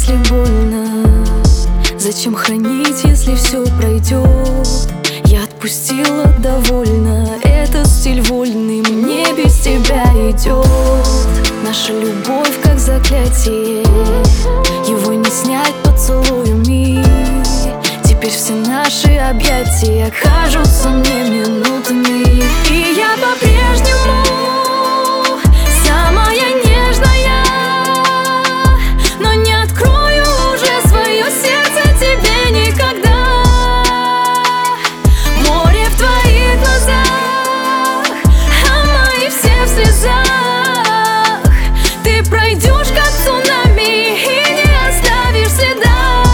если больно? Зачем хранить, если все пройдет? Я отпустила довольно, этот стиль вольный мне без тебя идет. Наша любовь как заклятие, его не снять поцелуями. Теперь все наши объятия кажутся мне минутами. И я по-прежнему самая нежная, но не открою уже свое сердце тебе никогда. Море в твоих глазах, а мои все в слезах. Ты пройдешь как цунами и не оставишь следа.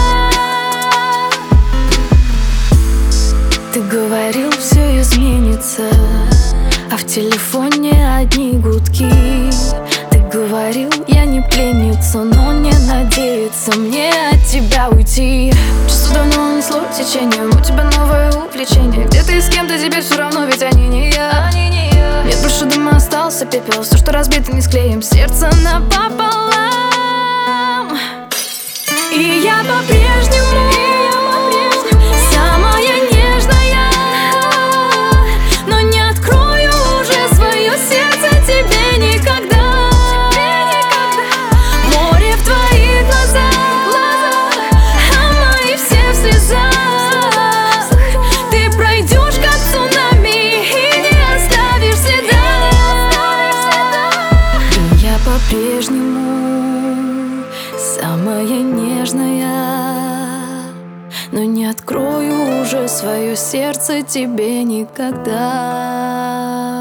Ты говорил, все изменится, а в телефоне одни гудки. Ты говорил, я не пленница, но не надеяться мне от тебя уйти. Чувство давно несло течением, у тебя новое увлечение. Где ты с кем-то, тебе все равно, ведь они не я. Нет больше дыма, остался пепел, все, что разбито, не склеим. Сердце напополам. И я по-прежнему самая нежная, но не открою уже свое сердце тебе никогда. Море в твоих глазах, а мои все в слезах. Ты пройдешь как цунами и не оставишь следа. И я по-прежнему самая нежная, но не открою уже свое сердце тебе никогда.